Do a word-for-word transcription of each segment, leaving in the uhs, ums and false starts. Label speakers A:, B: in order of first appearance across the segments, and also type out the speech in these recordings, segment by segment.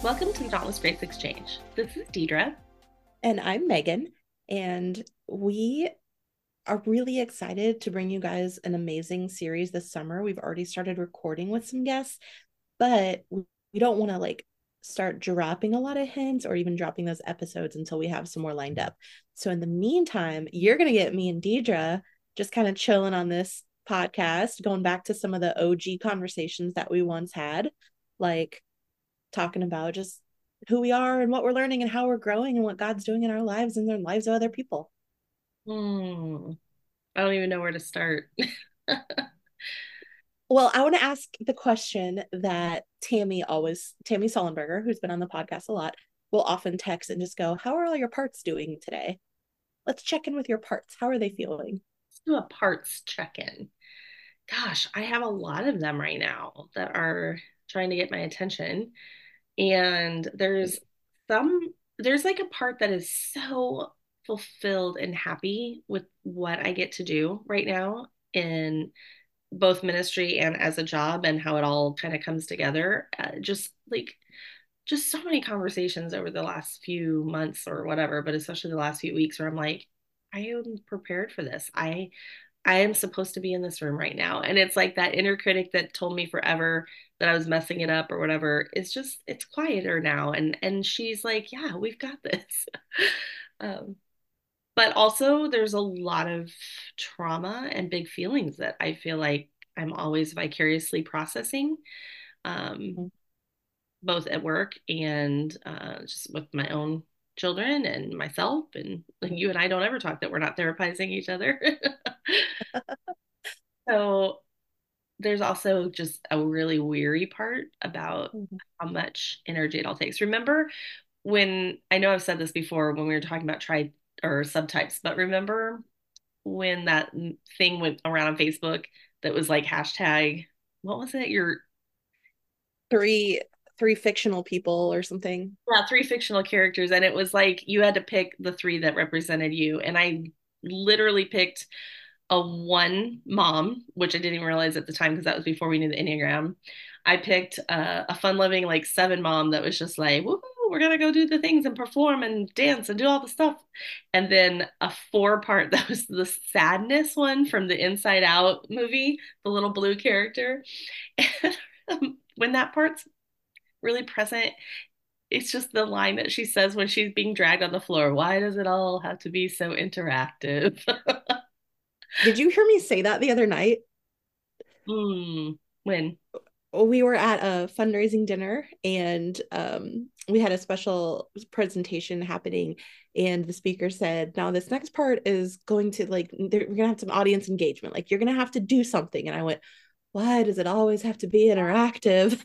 A: Welcome to the Dauntless Grace Exchange. This is Deidre.
B: And I'm Megan. And we are really excited to bring you guys an amazing series this summer. We've already started recording with some guests, but we don't want to like start dropping a lot of hints or even dropping those episodes until we have some more lined up. So in the meantime, you're going to get me and Deidre just kind of chilling on this podcast, going back to some of the O G conversations that we once had, like talking about just who we are and what we're learning and how we're growing and what God's doing in our lives and the lives of other people.
A: Hmm. I don't even know where to start.
B: Well, I want to ask the question that Tammy always, Tammy Sullenberger, who's been on the podcast a lot, will often text and just go, "How are all your parts doing today? Let's check in with your parts. How are they feeling?"
A: Let's do a parts check-in. Gosh, I have a lot of them right now that are trying to get my attention. And there's some, there's like a part that is so fulfilled and happy with what I get to do right now in both ministry and as a job and how it all kind of comes together. Uh, just like just so many conversations over the last few months or whatever, but especially the last few weeks where I'm like, I am prepared for this. I I am supposed to be in this room right now. And it's like that inner critic that told me forever that I was messing it up or whatever. It's just it's quieter now. And and she's like, yeah, we've got this. um, but also there's a lot of trauma and big feelings that I feel like I'm always vicariously processing. Um, both at work and uh, just with my own children and myself. And you and I don't ever talk that we're not therapizing each other. So there's also just a really weary part about
B: Mm-hmm.
A: how much energy it all takes. Remember when I know I've said this before when we were talking about tri or subtypes, but remember when that thing went around on Facebook that was like hashtag, what was it? Your
B: Three three fictional people or something.
A: Yeah, three fictional characters, and it was like you had to pick the three that represented you. And I literally picked a one mom, which I didn't even realize at the time because that was before we knew the Enneagram. I picked uh, a fun-loving like seven mom that was just like, woo, we're gonna go do the things and perform and dance and do all the stuff. And then a four part that was the sadness one from the Inside Out movie, the little blue character. And um, when that part's really present, it's just the line that she says when she's being dragged on the floor. Why does it all have to be so interactive?
B: Did you hear me say that the other night?
A: mm, when?
B: We were at a fundraising dinner and um, we had a special presentation happening, and the speaker said, "Now this next part is going to like we're gonna have some audience engagement, like you're gonna have to do something." And I went, "Why does it always have to be interactive?"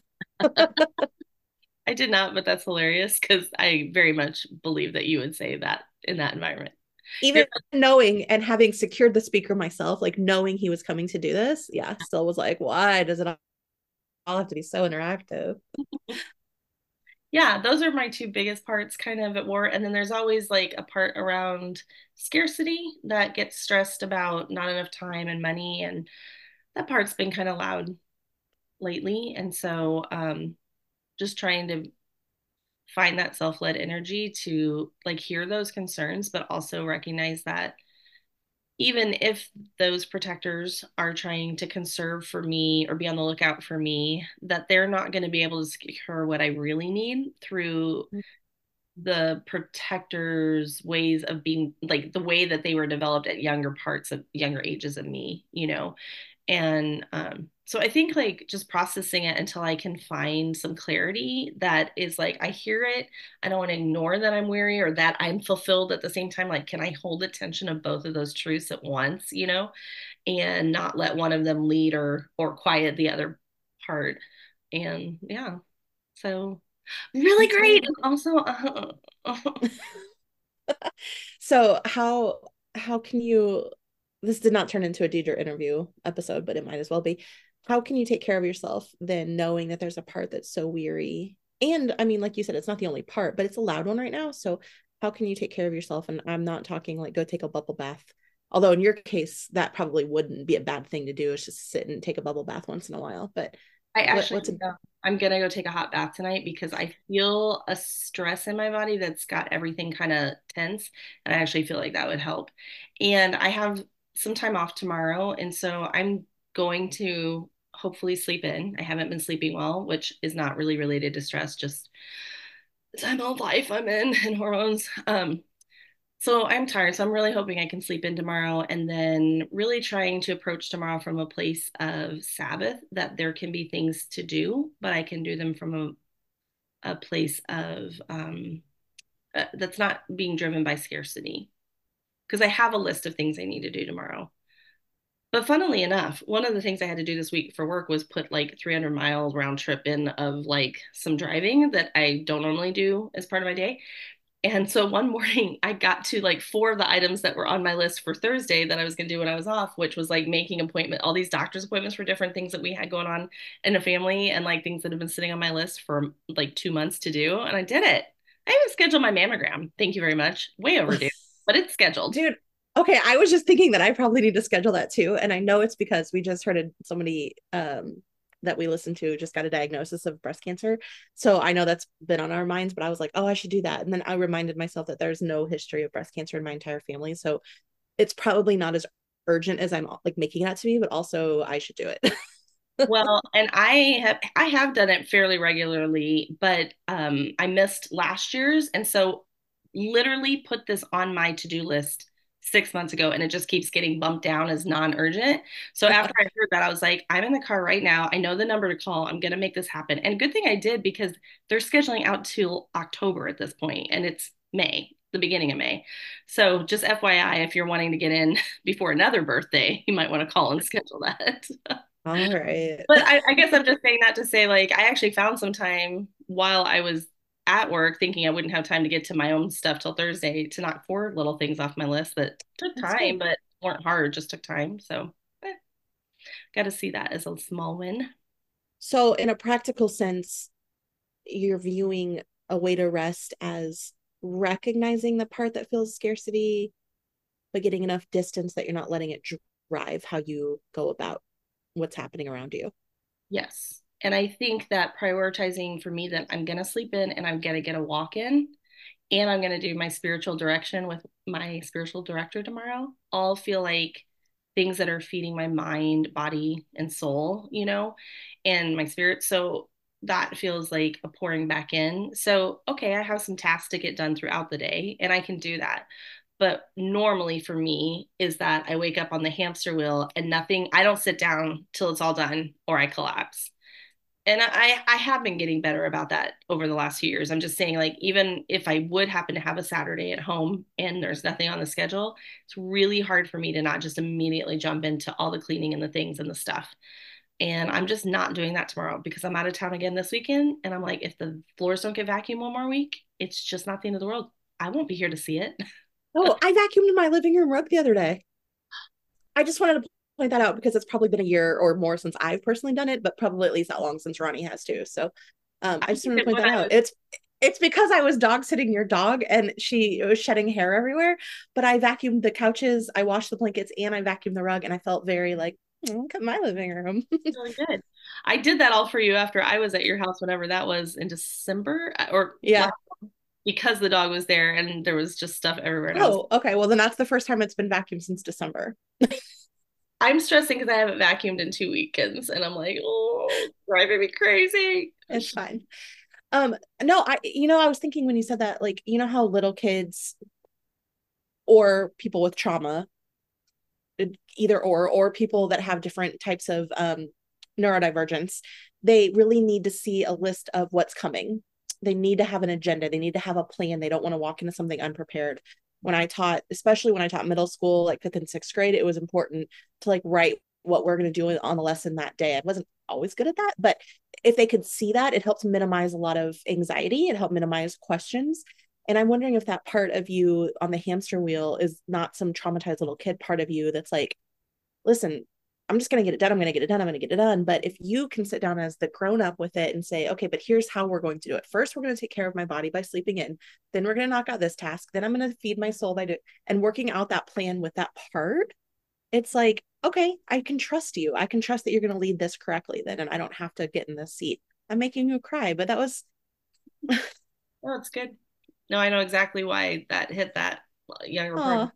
A: I did not, but that's hilarious because I very much believe that you would say that in that environment. You're
B: Even knowing and having secured the speaker myself, like knowing he was coming to do this, yeah, still was like, "Why does it all have to be so interactive?"
A: Yeah, those are my two biggest parts kind of at war. And then there's always like a part around scarcity that gets stressed about not enough time and money. And that part's been kind of loud lately. And so um, just trying to find that self-led energy to like hear those concerns, but also recognize that even if those protectors are trying to conserve for me or be on the lookout for me, that they're not going to be able to secure what I really need through the protectors' ways of being, like the way that they were developed at younger parts of younger ages of me, you know. And um, so I think like just processing it until I can find some clarity that is like, I hear it. I don't want to ignore that I'm weary or that I'm fulfilled at the same time. Like, can I hold the tension of both of those truths at once, you know, and not let one of them lead or or quiet the other part. And yeah, so really
B: That's really
A: great.
B: good.
A: And also, uh,
B: So how how can you, this did not turn into a Deidre interview episode, but it might as well be. How can you take care of yourself then knowing that there's a part that's so weary? And I mean, like you said, it's not the only part, but it's a loud one right now. So how can you take care of yourself? And I'm not talking like go take a bubble bath. Although in your case, that probably wouldn't be a bad thing to do. Is just sit and take a bubble bath once in a while. But
A: I
B: what
A: actually
B: what's a
A: yeah. I'm gonna go take a hot bath tonight because I feel a stress in my body that's got everything kind of tense, and I actually feel like that would help. And I have some time off tomorrow, and so I'm going to hopefully sleep in. I haven't been sleeping well, which is not really related to stress, just the time of life I'm in and hormones. Um, so I'm tired, so I'm really hoping I can sleep in tomorrow and then really trying to approach tomorrow from a place of Sabbath, that there can be things to do, but I can do them from a, a place of um, uh, that's not being driven by scarcity. Because I have a list of things I need to do tomorrow. But funnily enough, one of the things I had to do this week for work was put like three hundred mile round trip in of like some driving that I don't normally do as part of my day. And so one morning I got to like four of the items that were on my list for Thursday that I was going to do when I was off, which was like making appointment, all these doctor's appointments for different things that we had going on in a family and like things that have been sitting on my list for like two months to do. And I did it. I even scheduled my mammogram. Thank you very much. Way overdue, but it's scheduled.
B: Dude, okay, I was just thinking that I probably need to schedule that too. And I know it's because we just heard somebody um that we listened to just got a diagnosis of breast cancer. So I know that's been on our minds, but I was like, oh, I should do that. And then I reminded myself that there's no history of breast cancer in my entire family. So it's probably not as urgent as I'm like making it out to be, but also I should do it.
A: Well, and I have I have done it fairly regularly, but um I missed last year's, and so literally put this on my to-do list six months ago, and it just keeps getting bumped down as non-urgent. So after I heard that, I was like, I'm in the car right now. I know the number to call. I'm gonna make this happen. And good thing I did because they're scheduling out till October at this point, and it's May, the beginning of May. So just F Y I, if you're wanting to get in before another birthday, you might want to call and schedule that.
B: All right.
A: But I, I guess I'm just saying that to say, like, I actually found some time while I was at work thinking I wouldn't have time to get to my own stuff till Thursday to knock four little things off my list that took
B: That's good.
A: time, but weren't hard, just took time. So, eh, got to see that as a small win.
B: So, in a practical sense, you're viewing a way to rest as recognizing the part that feels scarcity, but getting enough distance that you're not letting it drive how you go about what's happening around you.
A: Yes. And I think that prioritizing for me that I'm going to sleep in and I'm going to get a walk in and I'm going to do my spiritual direction with my spiritual director tomorrow all feel like things that are feeding my mind, body, and soul, you know, and my spirit. So that feels like a pouring back in. So, okay, I have some tasks to get done throughout the day and I can do that. But normally for me is that I wake up on the hamster wheel and nothing, I don't sit down till it's all done or I collapse. And I, I have been getting better about that over the last few years. I'm just saying, like, even if I would happen to have a Saturday at home and there's nothing on the schedule, it's really hard for me to not just immediately jump into all the cleaning and the things and the stuff. And I'm just not doing that tomorrow because I'm out of town again this weekend. And I'm like, if the floors don't get vacuumed one more week, it's just not the end of the world. I won't be here to see it.
B: Oh, I vacuumed my living room rug the other day. I just wanted to point that out because it's probably been a year or more since I've personally done it, but probably at least that long since Ronnie has too. So um,
A: I
B: I just
A: think
B: wanted to
A: that
B: point
A: when
B: that
A: I
B: out.
A: was
B: It's it's because I was dog sitting your dog and she was shedding hair everywhere, but I vacuumed the couches, I washed the blankets, and I vacuumed the rug, and I felt very like, oh, look at my living room.
A: really good. I did that all for you after I was at your house, whenever that was in December uh, or
B: Yeah.
A: last, because the dog was there and there was just stuff everywhere. And I was,
B: Oh, okay. Well, then that's the first time it's been vacuumed since December.
A: I'm stressing because I haven't vacuumed in two weekends and I'm like, oh, driving me crazy.
B: It's fine. Um, no, I, you know, I was thinking when you said that, like, you know how little kids or people with trauma, either or, or people that have different types of um, neurodivergence, they really need to see a list of what's coming. They need to have an agenda. They need to have a plan. They don't want to walk into something unprepared. When I taught, especially when I taught middle school, like fifth and sixth grade, it was important to like write what we're going to do on the lesson that day. I wasn't always good at that, but if they could see that, it helps minimize a lot of anxiety. It helped minimize questions. And I'm wondering if that part of you on the hamster wheel is not some traumatized little kid part of you that's like, listen, I'm just going to get it done. I'm going to get it done. I'm going to get it done. But if you can sit down as the grown up with it and say, okay, but here's how we're going to do it. First, we're going to take care of my body by sleeping in. Then we're going to knock out this task. Then I'm going to feed my soul by do and working out that plan with that part. It's like, okay, I can trust you. I can trust that you're going to lead this correctly then. And I don't have to get in this seat. I'm making you cry, but that was
A: Oh, it's good. No, I know exactly why that hit that younger part.
B: oh,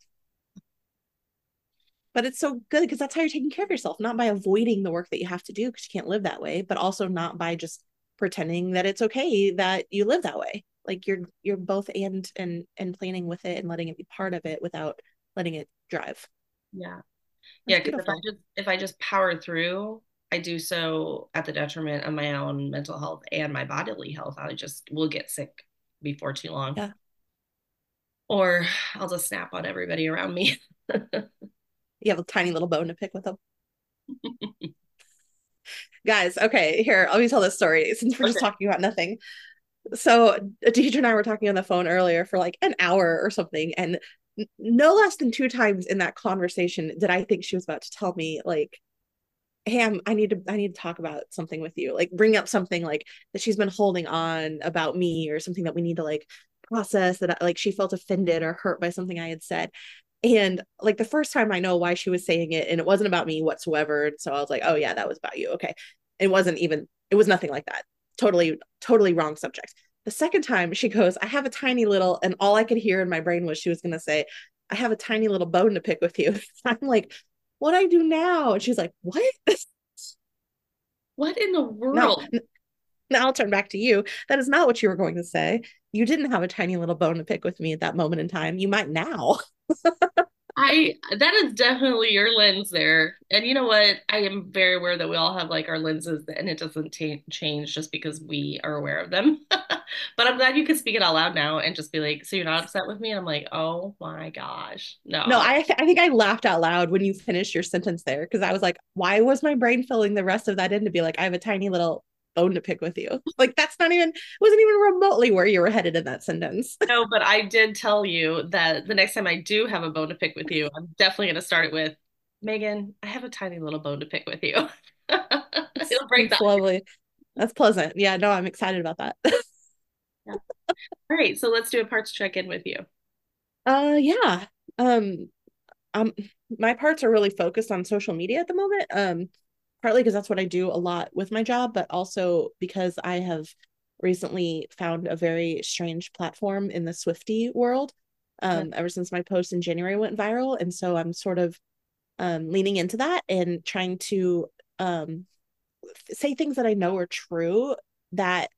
B: but it's so good because that's how you're taking care of yourself, not by avoiding the work that you have to do because you can't live that way, but also not by just pretending that it's okay that you live that way. Like you're you're both and and and planning with it and letting it be part of it without letting it drive.
A: Yeah.
B: That's
A: Yeah, because if I
B: beautiful.
A: just if I just power through, I do so at the detriment of my own mental health and my bodily health. I just will get sick before too long.
B: Yeah.
A: Or I'll just snap on everybody around me.
B: You have a tiny little bone to pick with them. Guys, okay, here, let me tell this story since we're just
A: Okay.
B: talking about nothing. So Deidre and I were talking on the phone earlier for like an hour or something, and no less than two times in that conversation did I think she was about to tell me like, hey, I'm, I need to I need to talk about something with you, like bring up something like that she's been holding on about me or something that we need to like process, that like she felt offended or hurt by something I had said. And like the first time I know why she was saying it, and it wasn't about me whatsoever. So I was like, oh yeah, that was about you. Okay. It wasn't even, it was nothing like that. Totally, totally wrong subject. The second time she goes, I have a tiny little, and all I could hear in my brain was she was going to say, I have a tiny little bone to pick with you. I'm like, what do I do now? And she's like, what?
A: What in the
B: No,
A: world?
B: now I'll turn back to you. That is not what you were going to say. You didn't have a tiny little bone to pick with me at that moment in time. You might now.
A: I that is definitely your lens there. And you know what? I am very aware that we all have like our lenses and it doesn't ta change just because we are aware of them. But I'm glad you could speak it out loud now and just be like, so you're not upset with me? And I'm like, oh my gosh.
B: No,
A: No.
B: I th- I think I laughed out loud when you finished your sentence there because I was like, why was my brain filling the rest of that in to be like, I have a tiny little bone to pick with you? Like that's not even wasn't even remotely where you were headed in that sentence.
A: No, but I did tell you that the next time I do have a bone to pick with you, I'm definitely going to start it with Megan, I have a tiny little bone to pick with you.
B: It's,
A: It'll break
B: it's
A: that.
B: lovely. That's pleasant. Yeah, no, I'm excited about that.
A: Yeah. All right, so let's do a parts check in with you.
B: uh yeah. Um um my parts are really focused on social media at the moment. Um partly because that's what I do a lot with my job, but also because I have recently found a very strange platform in the Swiftie world.
A: Yeah.
B: Um, ever since my post in January went viral. And so I'm sort of um, leaning into that and trying to um, say things that I know are true that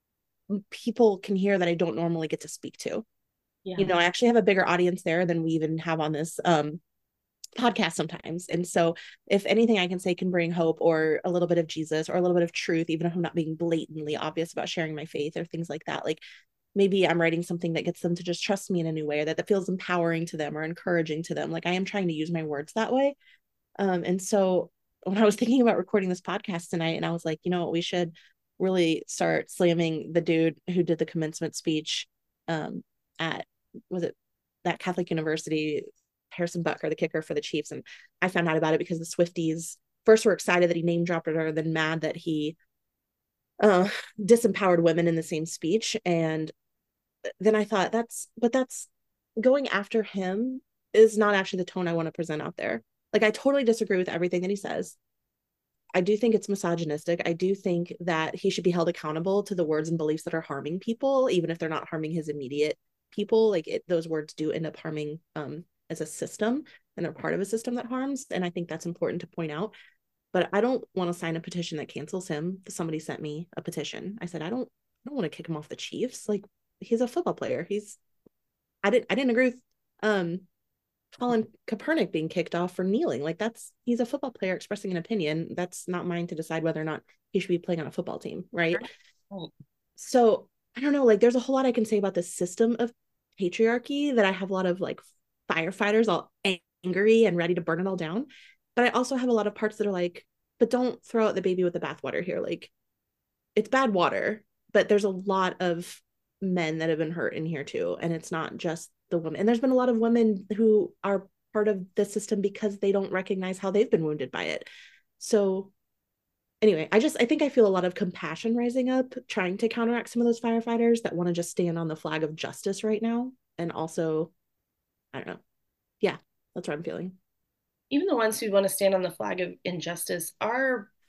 B: people can hear that I don't normally get to speak to. You
A: Yeah.
B: know, I actually have a bigger audience there than we even have on this um, podcast sometimes. And so, if anything I can say can bring hope or a little bit of Jesus or a little bit of truth, even if I'm not being blatantly obvious about sharing my faith or things like that, like maybe I'm writing something that gets them to just trust me in a new way or that, that feels empowering to them or encouraging to them. Like I am trying to use my words that way. Um, and so, when I was thinking about recording this podcast tonight, and I was like, you know what, we should really start slamming the dude who did the commencement speech um, at, was it that Catholic University, Harrison Butker, the kicker for the Chiefs. And I found out about it because the Swifties first were excited that he name dropped her, then mad that he uh, disempowered women in the same speech. And then I thought, that's, but that's going after him is not actually the tone I want to present out there. Like, I totally disagree with everything that he says. I do think it's misogynistic. I do think that he should be held accountable to the words and beliefs that are harming people, even if they're not harming his immediate people. Like it, those words do end up harming um, as a system, and they're part of a system that harms. And I think that's important to point out. But I don't want to sign a petition that cancels him. Somebody sent me a petition. I said, I don't, I don't want to kick him off the Chiefs. Like he's a football player. He's, I didn't, I didn't agree with um, Colin Kaepernick being kicked off for kneeling. Like that's he's a football player expressing an opinion. That's not mine to decide whether or not he should be playing on a football team, right?
A: Right.
B: So I don't know. Like there's a whole lot I can say about this system of patriarchy that I have a lot of like firefighters all angry and ready to burn it all down. But I also have a lot of parts that are like, but don't throw out the baby with the bathwater here. Like it's bad water, but there's a lot of men that have been hurt in here too. And it's not just the women. And there's been a lot of women who are part of the system because they don't recognize how they've been wounded by it. So anyway, I just I think I feel a lot of compassion rising up, trying to counteract some of those firefighters that want to just stand on the flag of justice right now. And also, I don't know. Yeah, that's what I'm feeling.
A: Even the ones who want to stand on the flag of injustice are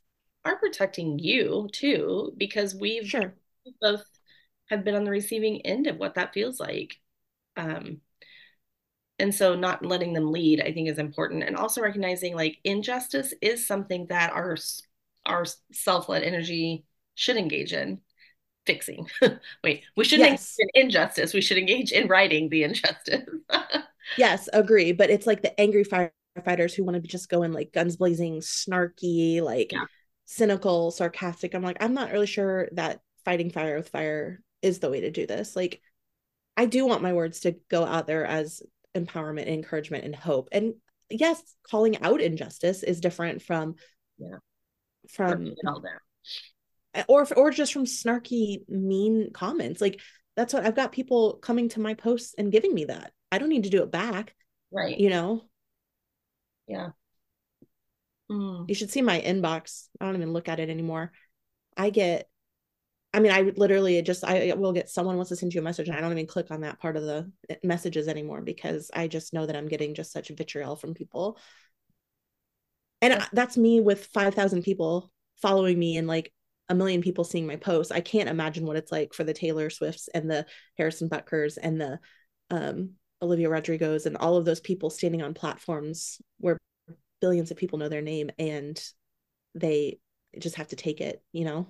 A: are protecting you too, because we've
B: Sure.
A: both have been on the receiving end of what that feels like. Um, and so not letting them lead, I think, is important. And also recognizing like injustice is something that our our self-led energy should engage in fixing. Wait, we shouldn't engage
B: Yes.
A: in injustice. We should engage in righting the injustice.
B: Yes, agree. But it's like the angry firefighters who want to be just going like guns blazing, snarky, like
A: Yeah,
B: cynical, sarcastic. I'm like, I'm not really sure that fighting fire with fire is the way to do this. Like, I do want my words to go out there as empowerment, encouragement, and hope. And yes, calling out injustice is different from
A: yeah. Bring
B: from
A: it all down.
B: or or just from snarky, mean comments. Like that's what I've got people coming to my posts and giving me that. I don't need to do it back,
A: Right.
B: you know.
A: Yeah. Mm.
B: You should see my inbox. I don't even look at it anymore. I get I mean, I literally just I will get someone wants to send you a message and I don't even click on that part of the messages anymore because I just know that I'm getting just such vitriol from people. And
A: That's,
B: that's me with five thousand people following me and like a million people seeing my posts. I can't imagine what it's like for the Taylor Swifts and the Harrison Butkers and the um, Olivia Rodrigos and all of those people standing on platforms where billions of people know their name and they just have to take it, you know?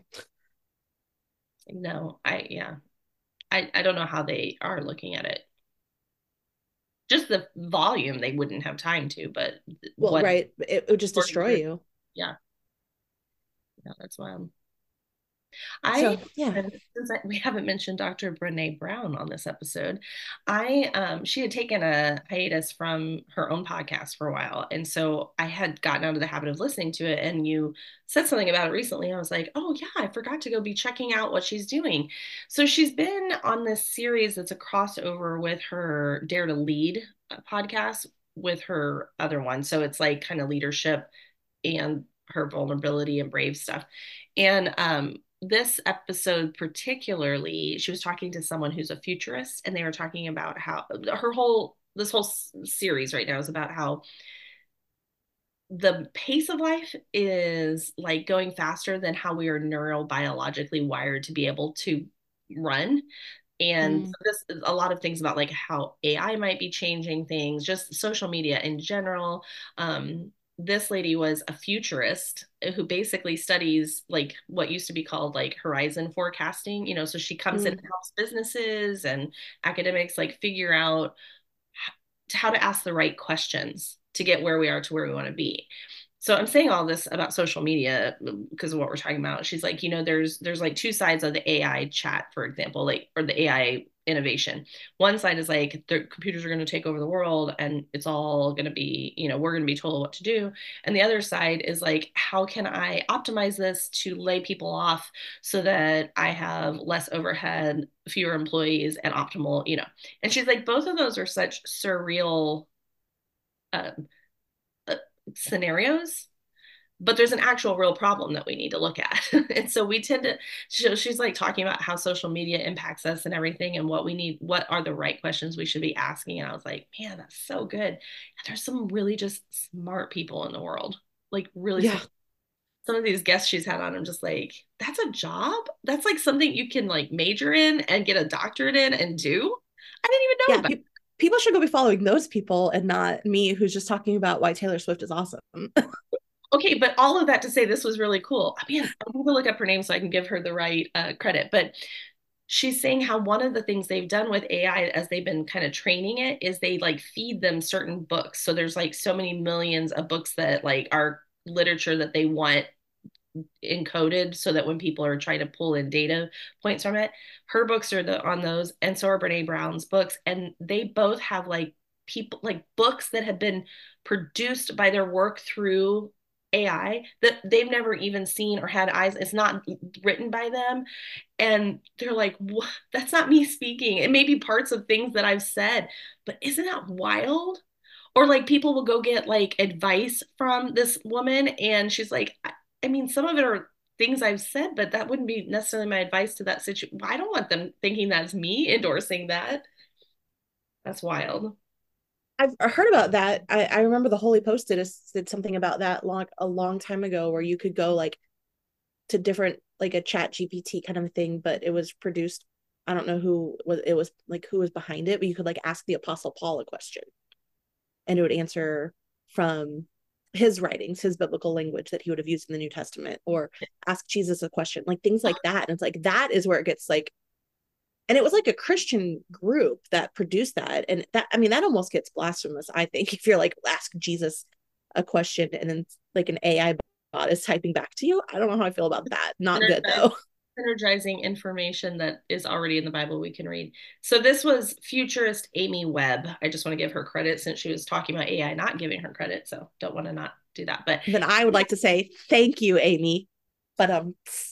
A: no, I yeah. I, I don't know how they are looking at it. Just the volume they wouldn't have time to, but
B: Well,
A: what
B: right. It, it would just destroy you.
A: yeah, yeah, that's wild. I,
B: So, yeah.
A: since I, we haven't mentioned Doctor Brene Brown on this episode, I um she had taken a hiatus from her own podcast for a while, and so I had gotten out of the habit of listening to it. And you said something about it recently. I was like, oh yeah, I forgot to go be checking out what she's doing. So she's been on this series that's a crossover with her Dare to Lead uh, podcast with her other one. So it's like kind of leadership and her vulnerability and brave stuff. And um, this episode, particularly, she was talking to someone who's a futurist, and they were talking about how her whole this whole series right now is about how the pace of life is like going faster than how we are neurobiologically wired to be able to run. And
B: Mm,
A: this is a lot of things about like how A I might be changing things, just social media in general. Um, this lady was a futurist who basically studies like what used to be called like horizon forecasting, you know, so she comes in and
B: mm,
A: helps businesses and academics like figure out how to ask the right questions to get where we are to where we want to be. So I'm saying all this about social media because of what we're talking about. She's like, you know, there's there's like two sides of the A I chat, for example, like or the A I innovation. One side is like the computers are going to take over the world and it's all going to be, you know, we're going to be told what to do. And the other side is like, how can I optimize this to lay people off so that I have less overhead, fewer employees, and optimal, you know. And she's like, both of those are such surreal uh, uh, scenarios, but there's an actual real problem that we need to look at. And so we tend to, so she's like talking about how social media impacts us and everything and what we need, what are the right questions we should be asking. And I was like, man, that's so good. And there's some really just smart people in the world, like really
B: yeah.
A: smart. Some of these guests she's had on, I'm just like, that's a job. That's like something you can like major in and get a doctorate in and do. I didn't even know
B: Yeah.
A: about.
B: Pe- people should go be following those people and not me who's just talking about why Taylor Swift is awesome.
A: Okay, but all of that to say this was really cool. I mean, I'm going to look up her name so I can give her the right uh, credit. But she's saying how one of the things they've done with A I as they've been kind of training it is they like feed them certain books. So there's like so many millions of books that like are literature that they want encoded so that when people are trying to pull in data points from it, her books are the on those, and so are Brene Brown's books, and they both have like people like books that have been produced by their work through A I that they've never even seen or had eyes. It's not written by them, and they're like, what? That's not me speaking. It may be parts of things that I've said, but isn't that wild? Or like people will go get like advice from this woman and she's like, I, I mean, some of it are things I've said, but that wouldn't be necessarily my advice to that situation. I don't want them thinking that's me endorsing that. That's wild.
B: I've heard about that. I, I remember the Holy Post did, a, did something about that long a long time ago where you could go like to different, like a Chat G P T kind of thing, but it was produced. I don't know who was it was like who was behind it, but you could like ask the Apostle Paul a question and it would answer from his writings, his biblical language that he would have used in the New Testament, or ask Jesus a question, like things like that. And it's like, that is where it gets like, and it was like a Christian group that produced that. And that, I mean, that almost gets blasphemous, I think, if you're like, ask Jesus a question and then like an A I bot is typing back to you. I don't know how I feel about that. Not good though.
A: Energizing information that is already in the Bible we can read. So this was futurist Amy Webb. I just want to give her credit since she was talking about A I not giving her credit. So don't want to not do that. But
B: then I would like to say thank you, Amy. But um,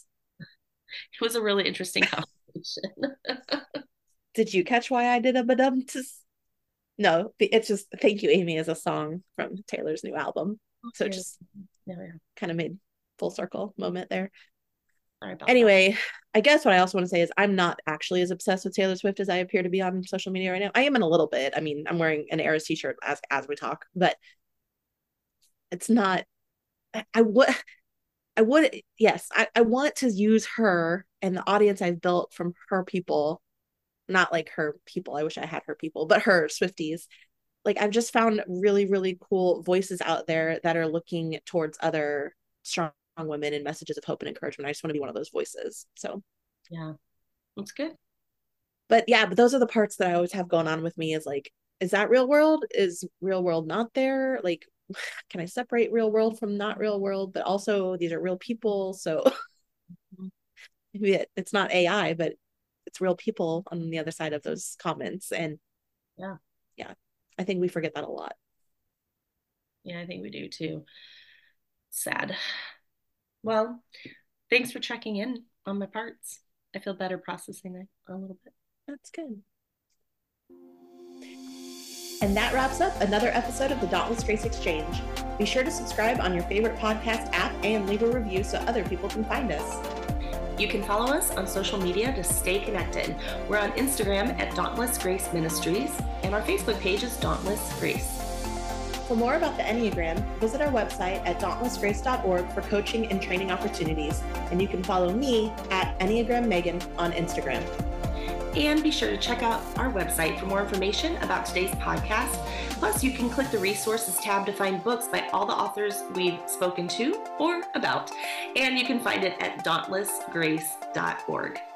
A: it was a really interesting conversation.
B: Did you catch why I did a badum? No, it's just thank you, Amy is a song from Taylor's new album. So it just
A: yeah, yeah.
B: kind of made full circle moment there.
A: Sorry about
B: anyway,
A: that.
B: I guess what I also want to say is I'm not actually as obsessed with Taylor Swift as I appear to be on social media right now. I am in a little bit. I mean, I'm wearing an Eras t-shirt as as we talk, but it's not. I, I would, I would, yes, I, I want to use her and the audience I've built from her people, not like her people. I wish I had her people, but her Swifties. Like I've just found really, really cool voices out there that are looking towards other strong women and messages of hope and encouragement. I just want to be one of those voices. So
A: yeah, that's good.
B: But yeah, but those are the parts that I always have going on with me is like, is that real world? Is real world not there? Like, can I separate real world from not real world? But also these are real people. So maybe it, it's not A I, but it's real people on the other side of those comments. And
A: yeah,
B: yeah, I think we forget that a lot.
A: Yeah, I think we do too. Sad. Well, thanks for checking in on my parts. I feel better processing it a little bit.
B: That's good. And that wraps up another episode of the Dauntless Grace Exchange. Be sure to subscribe on your favorite podcast app and leave a review so other people can find us.
A: You can follow us on social media to stay connected. We're on Instagram at Dauntless Grace Ministries, and our Facebook page is Dauntless Grace.
B: For more about the Enneagram, visit our website at dauntless grace dot org for coaching and training opportunities. And you can follow me at Enneagram Megan on Instagram.
A: And be sure to check out our website for more information about today's podcast. Plus, you can click the resources tab to find books by all the authors we've spoken to or about. And you can find it at dauntless grace dot org.